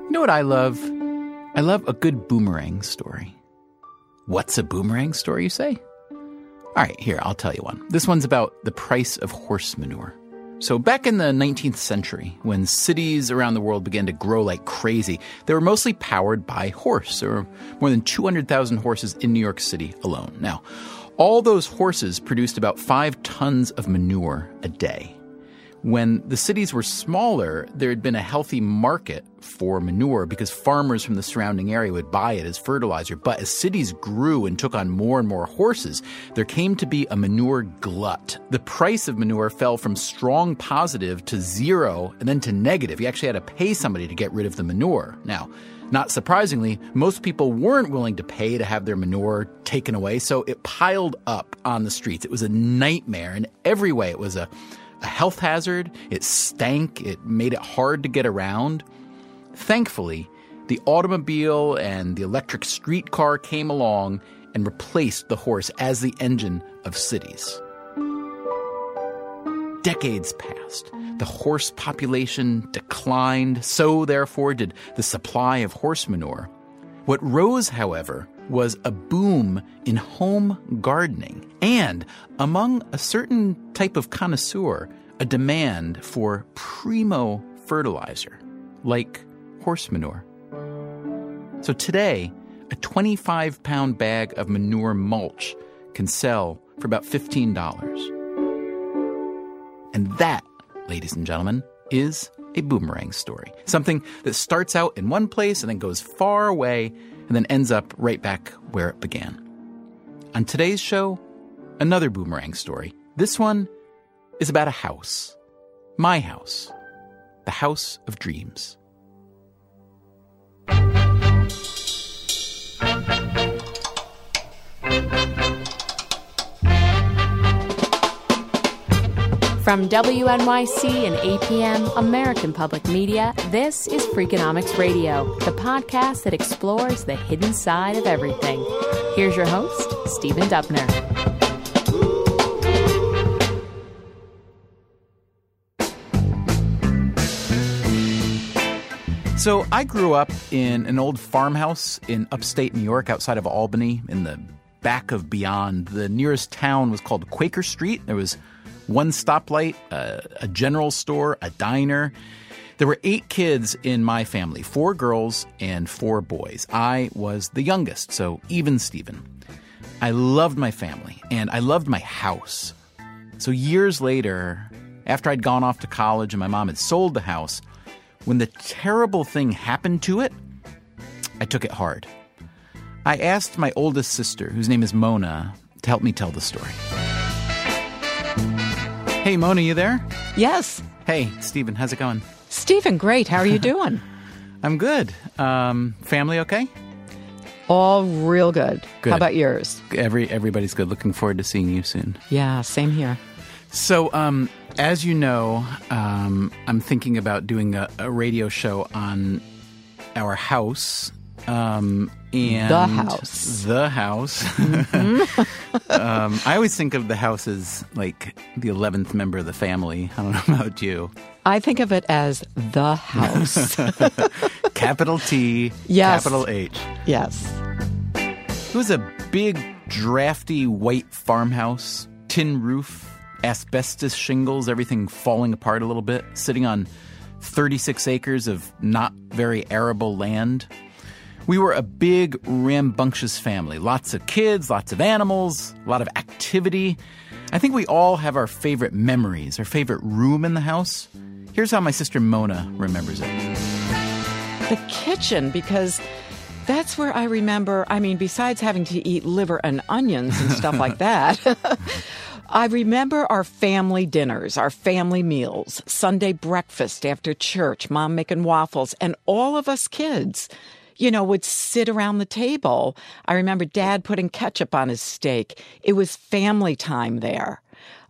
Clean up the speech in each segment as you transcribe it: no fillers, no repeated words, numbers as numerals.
You know what I love? I love a good boomerang story. What's a boomerang story, you say? All right, here, I'll tell you one. This one's about the price of horse manure. So back in the 19th century, when cities around the world began to grow like crazy, they were mostly powered by horse. There were more than 200,000 horses in New York City alone. Now, all those horses produced about 5 tons of manure a day. When the cities were smaller, there had been a healthy market for manure because farmers from the surrounding area would buy it as fertilizer. But as cities grew and took on more and more horses, there came to be a manure glut. The price of manure fell from strong positive to zero and then to negative. You actually had to pay somebody to get rid of the manure. Now, not surprisingly, most people weren't willing to pay to have their manure taken away, so it piled up on the streets. It was a nightmare in every way. It was a health hazard. It stank. It made it hard to get around. Thankfully, the automobile and the electric streetcar came along and replaced the horse as the engine of cities. Decades passed. The horse population declined. So, therefore, did the supply of horse manure. What rose, however, was a boom in home gardening and, among a certain type of connoisseur, a demand for primo fertilizer, like horse manure. So today, a 25-pound bag of manure mulch can sell for about $15. And that, ladies and gentlemen, is a boomerang story. Something that starts out in one place and then goes far away and then ends up right back where it began. On today's show, another boomerang story. This one is about a house. My house. The house of dreams. From WNYC and APM, American Public Media, this is Freakonomics Radio, the podcast that explores the hidden side of everything. Here's your host, Stephen Dubner. So I grew up in an old farmhouse in upstate New York outside of Albany in the back of Beyond. The nearest town was called Quaker Street. There was one stoplight, a general store, a diner. There were 8 kids in my family, 4 girls and 4 boys. I was the youngest, so even Steven. I loved my family, and I loved my house. So years later, after I'd gone off to college and my mom had sold the house, when the terrible thing happened to it, I took it hard. I asked my oldest sister, whose name is Mona, to help me tell the story. Hey, Mona, you there? Yes. Hey, Stephen, how's it going? Stephen, great. How are you doing? I'm good. Family okay? All real good. Good. How about yours? Everybody's good. Looking forward to seeing you soon. Yeah, same here. So, as you know, I'm thinking about doing a radio show on our house. And the house. The house. Mm-hmm. I always think of the house as like the 11th member of the family. I don't know about you. I think of it as the house. Capital T, yes. Capital H. Yes. It was a big, drafty, white farmhouse, tin roof, asbestos shingles, everything falling apart a little bit, sitting on 36 acres of not very arable land. We were a big, rambunctious family. Lots of kids, lots of animals, a lot of activity. I think we all have our favorite memories, our favorite room in the house. Here's how my sister Mona remembers it. The kitchen, because that's where I remember, besides having to eat liver and onions and stuff like that, I remember our family dinners, our family meals, Sunday breakfast after church, Mom making waffles, and all of us kids, would sit around the table. I remember Dad putting ketchup on his steak. It was family time there.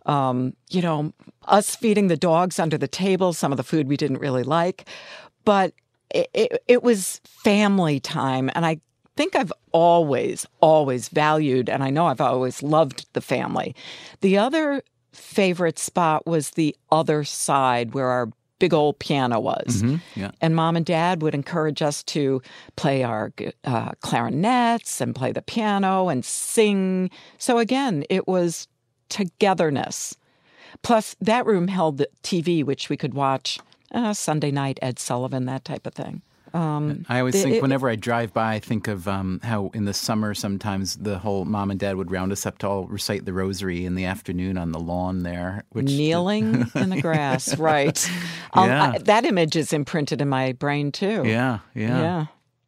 Us feeding the dogs under the table, some of the food we didn't really like. But it was family time. And I think I've always valued, and I know I've always loved the family. The other favorite spot was the other side where our big old piano was. Yeah. And Mom and Dad would encourage us to play our clarinets and play the piano and sing. So again, it was togetherness. Plus, that room held the TV, which we could watch Sunday night, Ed Sullivan, that type of thing. I always think whenever I drive by, I think of how in the summer sometimes the whole mom and dad would round us up to all recite the rosary in the afternoon on the lawn there. Kneeling in the grass, right. Yeah. That image is imprinted in my brain, too. Yeah.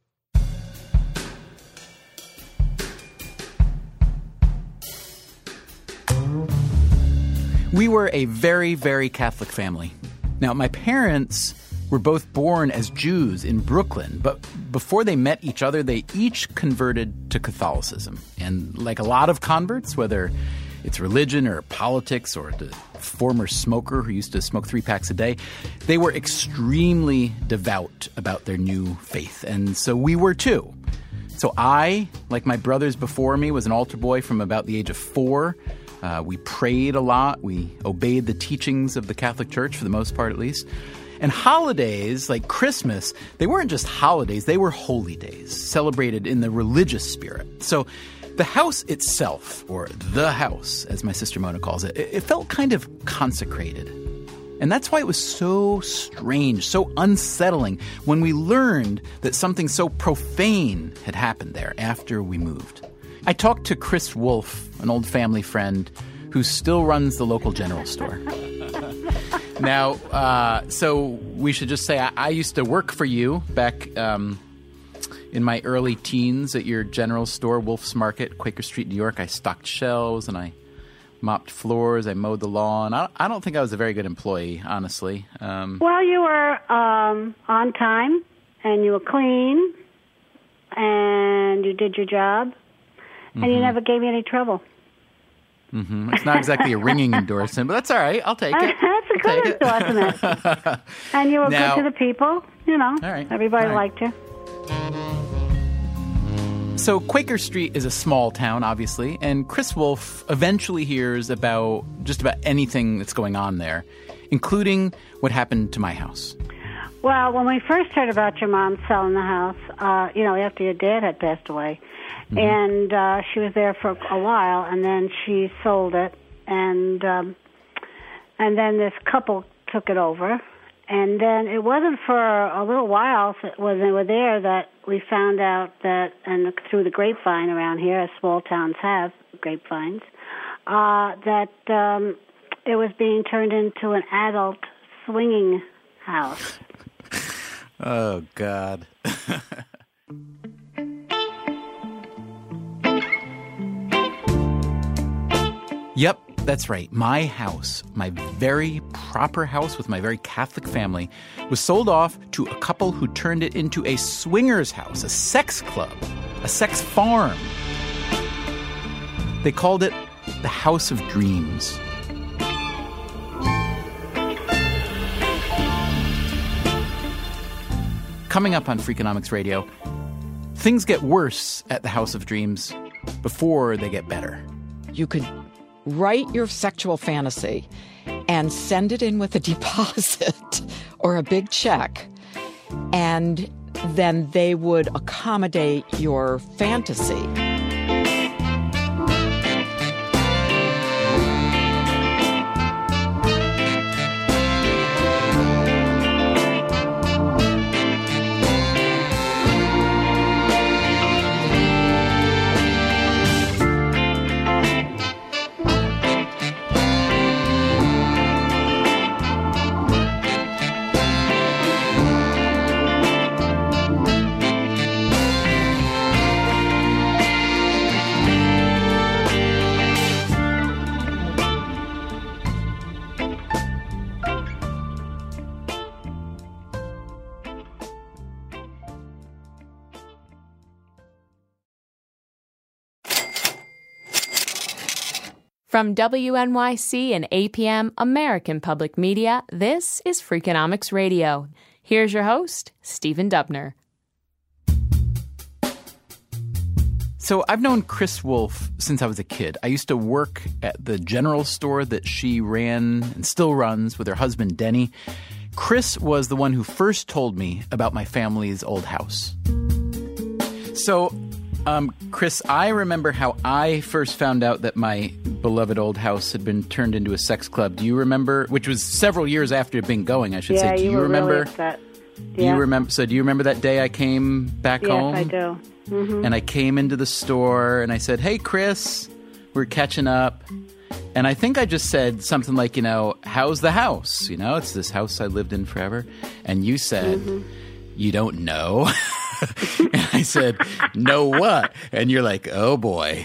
We were a very, very Catholic family. Now, my parents were both born as Jews in Brooklyn, but before they met each other, they each converted to Catholicism. And like a lot of converts, whether it's religion or politics or the former smoker who used to smoke 3 packs a day, they were extremely devout about their new faith. And so we were too. So I, like my brothers before me, was an altar boy from about the age of 4. We prayed a lot. We obeyed the teachings of the Catholic Church, for the most part at least. And holidays, like Christmas, they weren't just holidays, they were holy days, celebrated in the religious spirit. So the house itself, or the house, as my sister Mona calls it, it felt kind of consecrated. And that's why it was so strange, so unsettling when we learned that something so profane had happened there after we moved. I talked to Chris Wolf, an old family friend who still runs the local general store. Now, so we should just say I used to work for you back in my early teens at your general store, Wolf's Market, Quaker Street, New York. I stocked shelves and I mopped floors. I mowed the lawn. I don't think I was a very good employee, honestly. Well, you were on time and you were clean and you did your job and you never gave me any trouble. It's not exactly a ringing endorsement, but that's all right. I'll take it. That's a good endorsement. And you were good to the people. You know, all right. Everybody liked you. So Quaker Street is a small town, obviously, and Chris Wolf eventually hears about just about anything that's going on there, including what happened to my house. Well, when we first heard about your mom selling the house, after your dad had passed away, and she was there for a while, and then she sold it, and then this couple took it over, and then it wasn't for a little while when they were there that we found out that, and through the grapevine around here, as small towns have grapevines, that it was being turned into an adult swinging house. Oh, God. Yep, that's right. My house, my very proper house with my very Catholic family, was sold off to a couple who turned it into a swingers house, a sex club, a sex farm. They called it the House of Dreams. Coming up on Freakonomics Radio, things get worse at the House of Dreams before they get better. You could write your sexual fantasy and send it in with a deposit or a big check, and then they would accommodate your fantasy. From WNYC and APM American Public Media, this is Freakonomics Radio. Here's your host, Stephen Dubner. So I've known Chris Wolf since I was a kid. I used to work at the general store that she ran and still runs with her husband, Denny. Chris was the one who first told me about my family's old house. So, Chris, I remember how I first found out that my beloved old house had been turned into a sex club. Do you remember? Which was several years after it had been going, I should say. Do you remember? Really upset. Do you remember? So, do you remember that day I came back home? Yes, I do. Mm-hmm. And I came into the store and I said, "Hey, Chris, we're catching up." And I think I just said something like, "How's the house? It's this house I lived in forever." And you said, "You don't know." And I said, "Know what?" And you're like, "Oh, boy."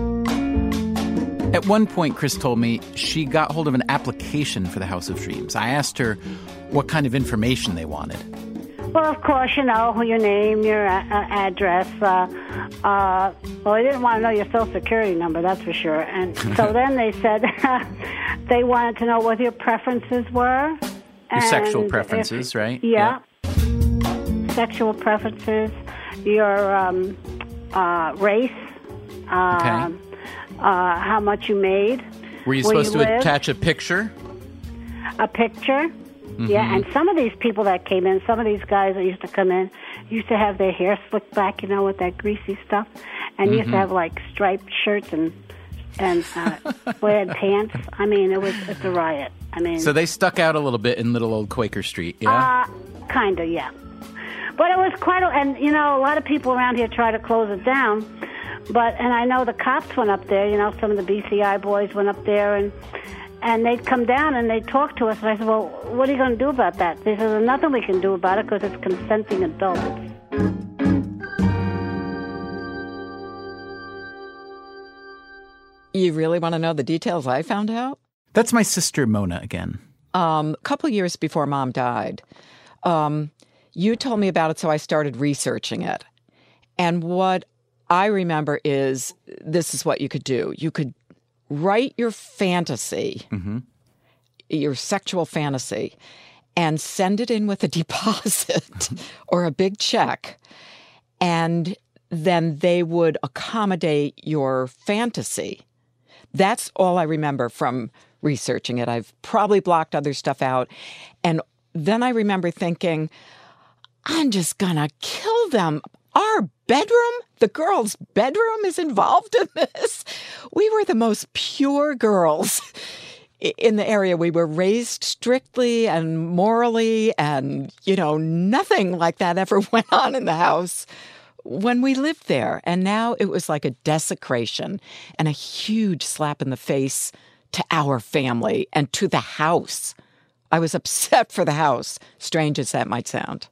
At one point, Chris told me she got hold of an application for the House of Dreams. I asked her what kind of information they wanted. Well, of course, your name, your address. They didn't want to know your Social Security number, that's for sure. And so then they said they wanted to know what your preferences were. Your sexual preferences, right? Yeah. Sexual preferences, your race, how much you made. Were you supposed to attach a picture? A picture. Mm-hmm. Yeah, and some of these people that came in, some of these guys that used to come in, used to have their hair slicked back, with that greasy stuff, and used to have like striped shirts and plaid pants. I mean, it's a riot. So they stuck out a little bit in little old Quaker Street, yeah? Kinda, yeah. But it was quite and a lot of people around here try to close it down, and I know the cops went up there, some of the BCI boys went up there, and they'd come down and they'd talk to us. And I said, "Well, what are you going to do about that?" They said, "There's nothing we can do about it because it's consenting adults." You really want to know the details I found out? That's my sister Mona again. A couple of years before Mom died, you told me about it, so I started researching it. And what I remember is this is what you could do. You could write your fantasy, your sexual fantasy, and send it in with a deposit or a big check. And then they would accommodate your fantasy. That's all I remember from researching it. I've probably blocked other stuff out. And then I remember thinking, I'm just going to kill them. Our bedroom, the girls' bedroom is involved in this. We were the most pure girls in the area. We were raised strictly and morally, and, nothing like that ever went on in the house when we lived there. And now it was like a desecration and a huge slap in the face to our family and to the house. I was upset for the house, strange as that might sound.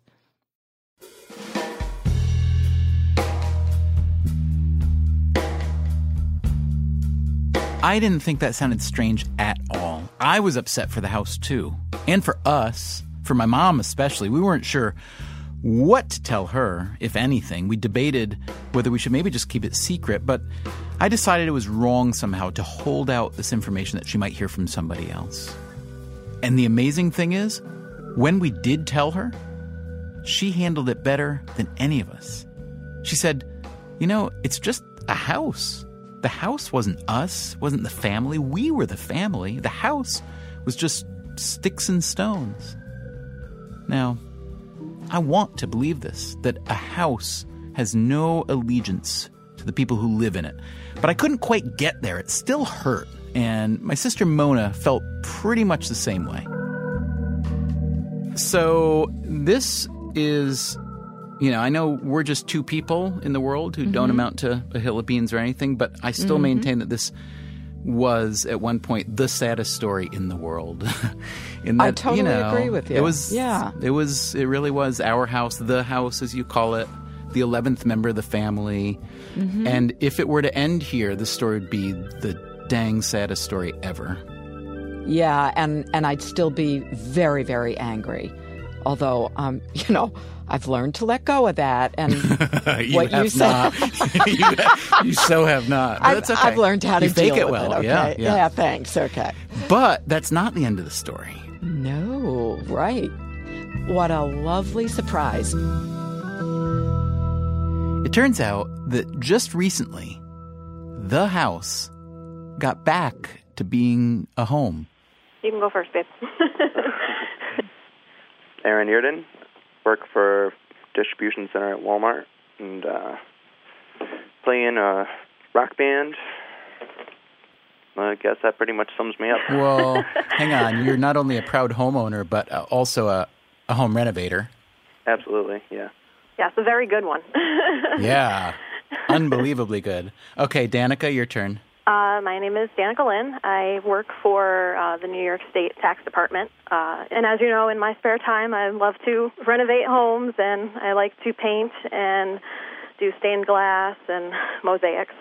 I didn't think that sounded strange at all. I was upset for the house, too. And for us, for my mom especially. We weren't sure what to tell her, if anything. We debated whether we should maybe just keep it secret, but I decided it was wrong somehow to hold out this information that she might hear from somebody else. And the amazing thing is, when we did tell her, she handled it better than any of us. She said, it's just a house. The house wasn't us, wasn't the family. We were the family. The house was just sticks and stones. Now, I want to believe this, that a house has no allegiance to the people who live in it. But I couldn't quite get there. It still hurt. And my sister Mona felt pretty much the same way. So this is... I know we're just two people in the world who don't amount to a hill of beans or anything, but I still maintain that this was, at one point, the saddest story in the world. In that, I totally agree with you. It really was our house, the house, as you call it, the 11th member of the family. And if it were to end here, this story would be the dang saddest story ever. Yeah, and I'd still be very, very angry. Although, I've learned to let go of that. And what you said, you so have not. But that's okay. I've learned how to fake deal it with well. it. Okay? Yeah, thanks. Okay. But that's not the end of the story. No, right. What a lovely surprise. It turns out that just recently, the house got back to being a home. You can go first, babe. Aaron Earden, work for distribution center at Walmart, and play in a rock band. I guess that pretty much sums me up. Well, hang on. You're not only a proud homeowner, but also a home renovator. Absolutely, yeah. Yeah, it's a very good one. Yeah, unbelievably good. Okay, Danica, your turn. My name is Danica Lynn. I work for the New York State Tax Department. And as you know, in my spare time, I love to renovate homes, and I like to paint and do stained glass and mosaics.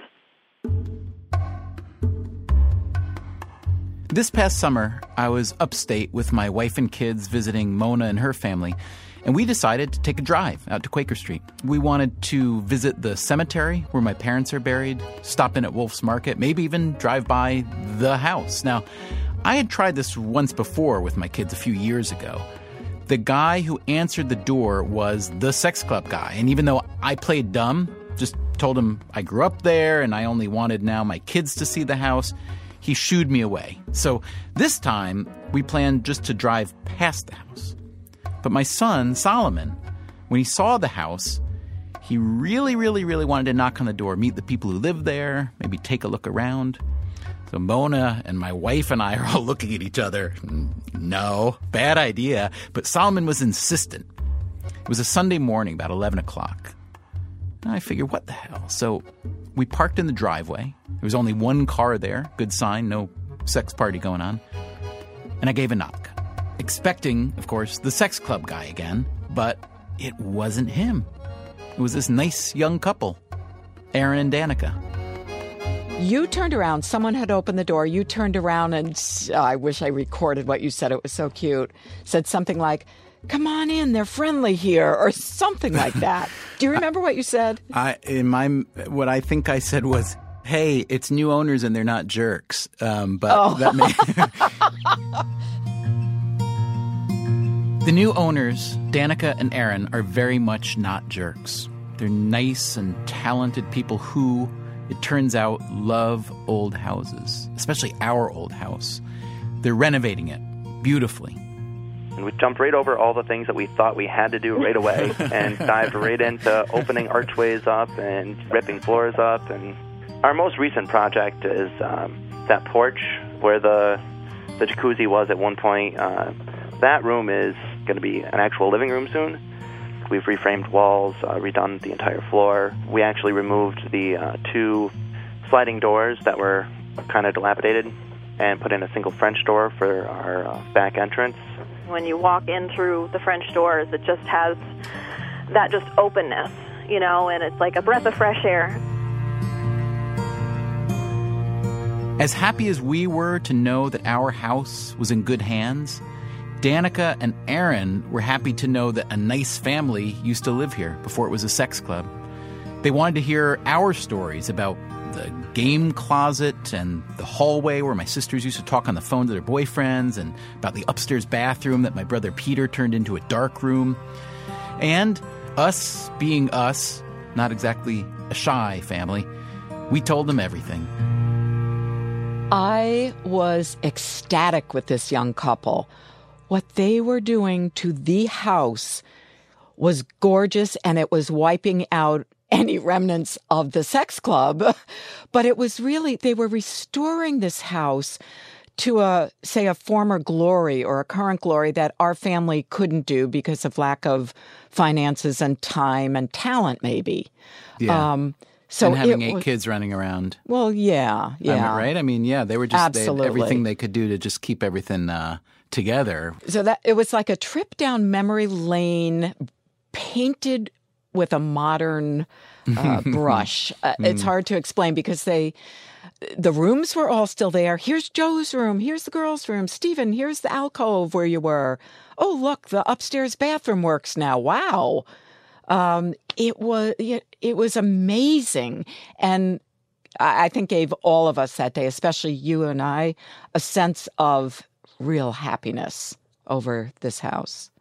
This past summer, I was upstate with my wife and kids visiting Mona and her family, and we decided to take a drive out to Quaker Street. We wanted to visit the cemetery where my parents are buried, stop in at Wolf's Market, maybe even drive by the house. Now, I had tried this once before with my kids a few years ago. The guy who answered the door was the sex club guy, and even though I played dumb, just told him I grew up there and I only wanted now my kids to see the house, he shooed me away. So this time, we planned just to drive past the house. But my son, Solomon, when he saw the house, he really wanted to knock on the door, meet the people who live there, maybe take a look around. So Mona and my wife and I are all looking at each other. No, bad idea. But Solomon was insistent. It was a Sunday morning, about 11 o'clock. And I figured, what the hell? So we parked in the driveway. There was only one car there. Good sign, no sex party going on. And I gave a knock, expecting, of course, the sex club guy again. But it wasn't him. It was this nice young couple, Aaron and Danica. You turned around. Someone had opened the door. You turned around and I wish I recorded what you said. It was so cute. Said something like, "Come on in, they're friendly here," or something like that. Do you remember what you said? What I think I said was, "Hey, it's new owners and they're not jerks." That may... The new owners, Danica and Aaron, are very much not jerks. They're nice and talented people who, it turns out, love old houses, especially our old house. They're renovating it beautifully. And we jumped right over all the things that we thought we had to do right away and dived right into opening archways up and ripping floors up. And our most recent project is that porch where the jacuzzi was at one point. That room is going to be an actual living room soon. We've reframed walls, redone the entire floor. We actually removed the 2 sliding doors that were kind of dilapidated and put in a single French door for our back entrance. When you walk in through the French doors, it just has that just openness, you know, and it's like a breath of fresh air. As happy as we were to know that our house was in good hands, Danica and Aaron were happy to know that a nice family used to live here before it was a sex club. They wanted to hear our stories about the game closet and the hallway where my sisters used to talk on the phone to their boyfriends, and about the upstairs bathroom that my brother Peter turned into a dark room. And us being us, not exactly a shy family, we told them everything. I was ecstatic with this young couple. What they were doing to the house was gorgeous, and it was wiping out any remnants of the sex club. But it was really, they were restoring this house to a former glory or a current glory that our family couldn't do because of lack of finances and time and talent, maybe. Yeah. So and having 8 kids running around. Well, yeah. Right? I mean, yeah, they were just they had everything they could do to just keep everything together. So that it was like a trip down memory lane, painted with a modern brush. It's hard to explain because the rooms were all still there. Here's Joe's room. Here's the girls' room. Stephen, here's the alcove where you were. Oh, look, the upstairs bathroom works now. Wow. It was amazing. And I think gave all of us that day, especially you and I, a sense of real happiness over this house.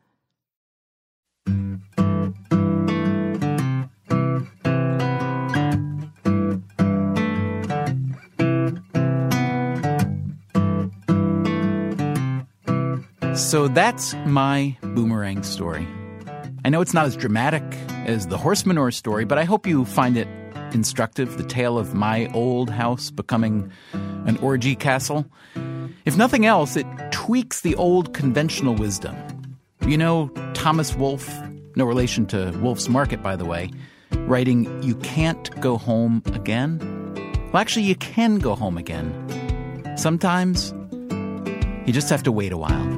So that's my boomerang story. I know it's not as dramatic as the horse manure story, but I hope you find it instructive, the tale of my old house becoming an orgy castle. If nothing else, it tweaks the old conventional wisdom. You know, Thomas Wolfe, no relation to Wolfe's Market, by the way, writing, "You can't go home again." Well, actually, you can go home again. Sometimes you just have to wait a while.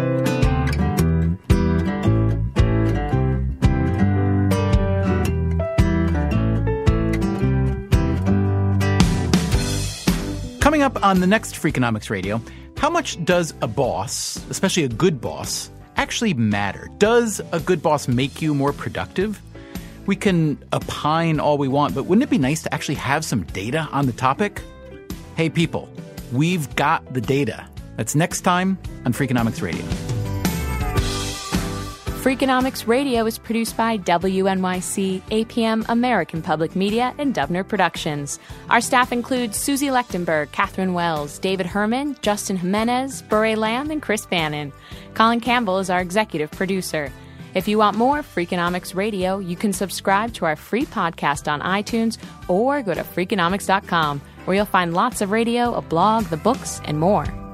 Coming up on the next Freakonomics Radio, how much does a boss, especially a good boss, actually matter? Does a good boss make you more productive? We can opine all we want, but wouldn't it be nice to actually have some data on the topic? Hey people, we've got the data. That's next time on Freakonomics Radio. Freakonomics Radio is produced by WNYC, APM, American Public Media, and Dubner Productions. Our staff includes Susie Lechtenberg, Catherine Wells, David Herman, Justin Jimenez, Bure Lamb, and Chris Bannon. Colin Campbell is our executive producer. If you want more Freakonomics Radio, you can subscribe to our free podcast on iTunes or go to Freakonomics.com, where you'll find lots of radio, a blog, the books, and more.